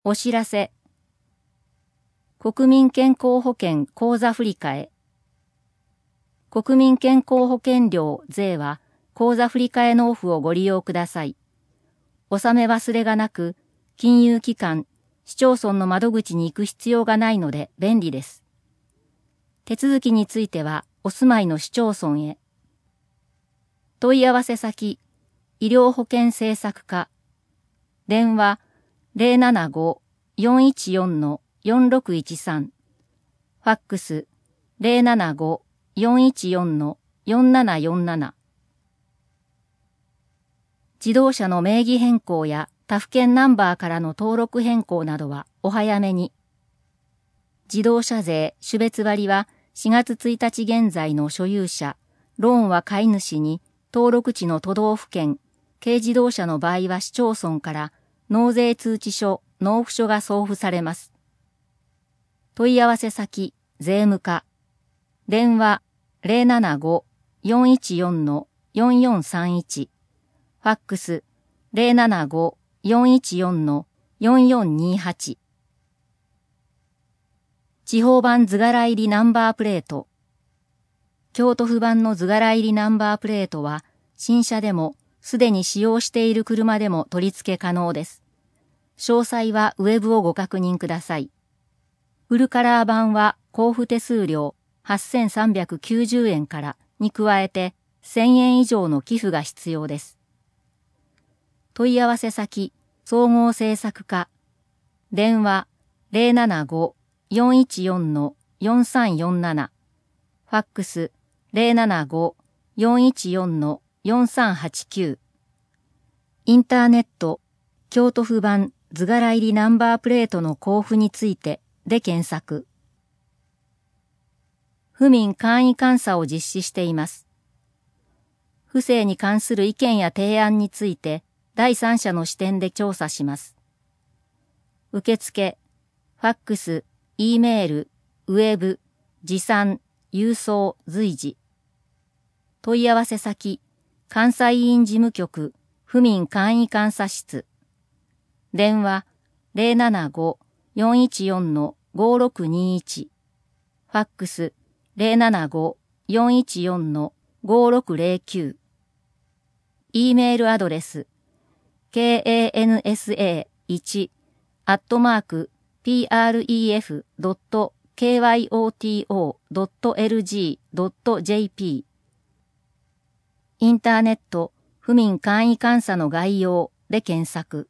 お知らせ。国民健康保険口座振替。国民健康保険料税は口座振替納付をご利用ください。納め忘れがなく、金融機関、市町村の窓口に行く必要がないので便利です。手続きについてはお住まいの市町村へ。問い合わせ先、医療保険政策課。電話075-414-4613。ファックス075-414-4747。自動車の名義変更や他府県ナンバーからの登録変更などはお早めに。自動車税種別割は4月1日現在の所有者、ローンは買い主に登録地の都道府県、軽自動車の場合は市町村から納税通知書、納付書が送付されます。問い合わせ先、税務課。電話075-414-4431。ファックス075-414-4428。地方版図柄入りナンバープレート。京都府版の図柄入りナンバープレートは、新車でもすでに使用している車でも取り付け可能です。詳細はウェブをご確認ください。フルカラー版は交付手数料8390円からに加えて1000円以上の寄付が必要です。問い合わせ先、総合政策課。電話075-414-4347。ファックス075-414-4389。インターネット、京都府版図柄入りナンバープレートの交付についてで検索。府民簡易監査を実施しています。不正に関する意見や提案について第三者の視点で調査します。受付、ファックス、Eメール、ウェブ、持参、郵送、随時。問い合わせ先、関西委員事務局、府民簡易監査室。電話075-414-5621。ファックス075-414-5609。Eメールアドレスkansa1@pref.kyoto.lg.jp。 インターネット府民簡易監査の概要で検索。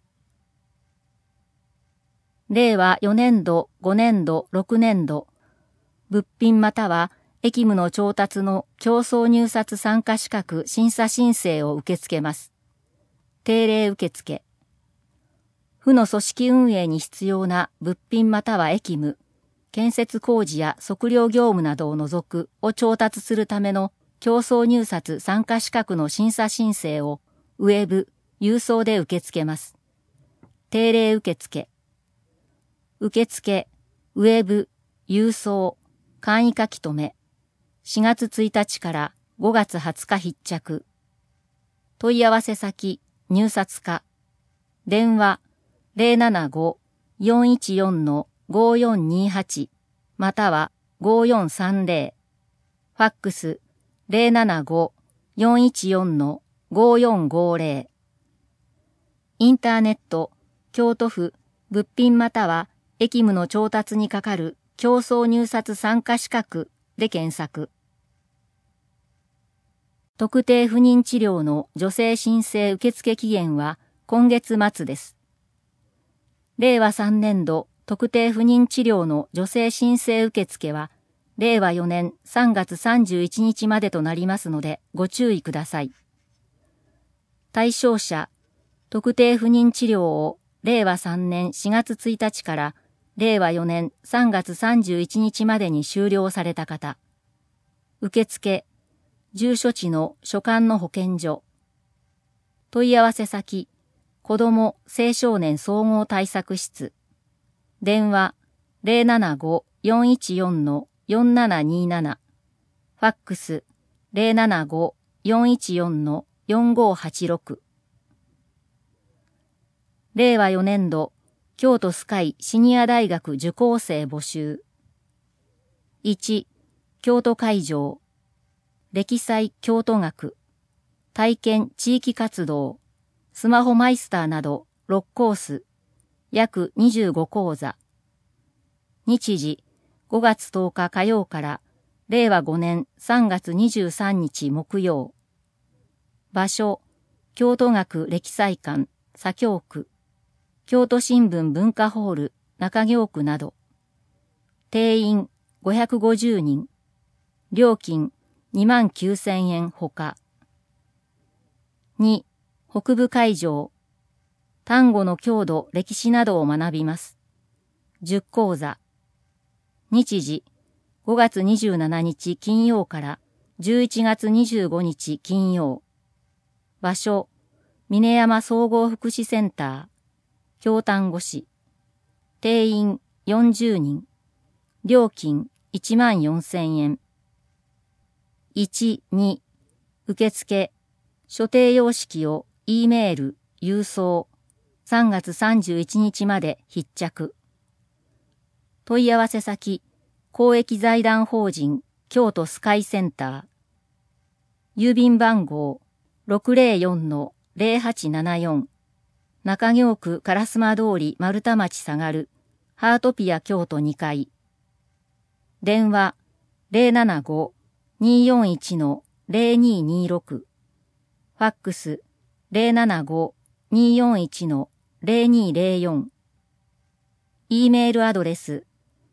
令和4年度、5年度、6年度、物品または役務の調達の競争入札参加資格審査申請を受け付けます。定例受付。府の組織運営に必要な物品または役務、建設工事や測量業務などを除くを調達するための競争入札参加資格の審査申請をウェブ、郵送で受け付けます。定例受付。受付、ウェブ、郵送、簡易書き留め。4月1日から5月20日必着。問い合わせ先、入札課。電話075-414-5428または5430。ファックス075-414-5450。インターネット、京都府物品または役務の調達にかかる競争入札参加資格で検索。特定不妊治療の助成申請受付期限は今月末です。令和3年度特定不妊治療の助成申請受付は令和4年3月31日までとなりますのでご注意ください。対象者、特定不妊治療を令和3年4月1日から令和4年3月31日までに終了された方。受付、住所地の所管の保健所。問い合わせ先、子ども青少年総合対策室。電話075-414-4727。ファックス075-414-4586。令和4年度京都スカイシニア大学受講生募集。1、京都会場。歴祭京都学。体験地域活動。スマホマイスターなど6コース。約25講座。日時5月10日火曜から令和5年3月23日木曜。場所、京都学歴祭館、左京区。京都新聞文化ホール、中京区など。定員550人。料金29,000円ほか。2、北部会場。丹後の郷土、歴史などを学びます。10講座。日時、5月27日金曜から11月25日金曜。場所、峰山総合福祉センター、京丹後市。定員40人。料金14,000円。1、2、受付、所定様式を E メール、郵送、3月31日まで必着。問い合わせ先、公益財団法人京都スカイセンター。郵便番号 604-0874。中京区烏丸通り丸太町下がるハートピア京都2階。電話 075-241-0226。ファックス 075-241-0204。E メールアドレス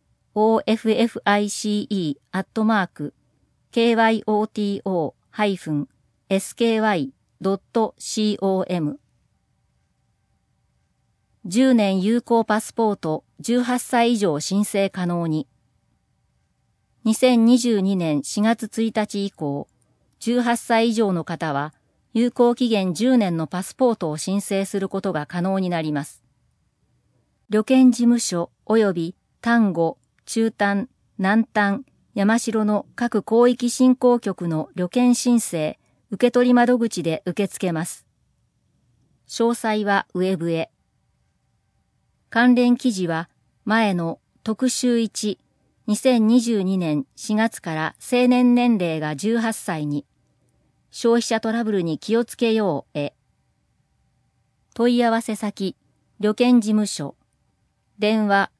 office@kyoto-sky.com。10年有効パスポート18歳以上申請可能に。2022年4月1日以降、18歳以上の方は有効期限10年のパスポートを申請することが可能になります。旅券事務所及び丹後、中丹、南丹、山城の各広域振興局の旅券申請、受取窓口で受け付けます。詳細はウェブへ。関連記事は前の特集1、2022年4月から成年年齢が18歳に、消費者トラブルに気をつけようへ。問い合わせ先、旅券事務所。電話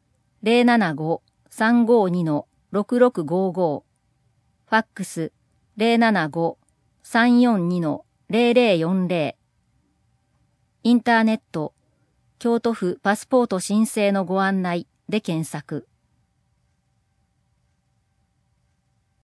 075-352-6655。ファックス 075-342-0040。インターネット、京都府パスポート申請のご案内で検索。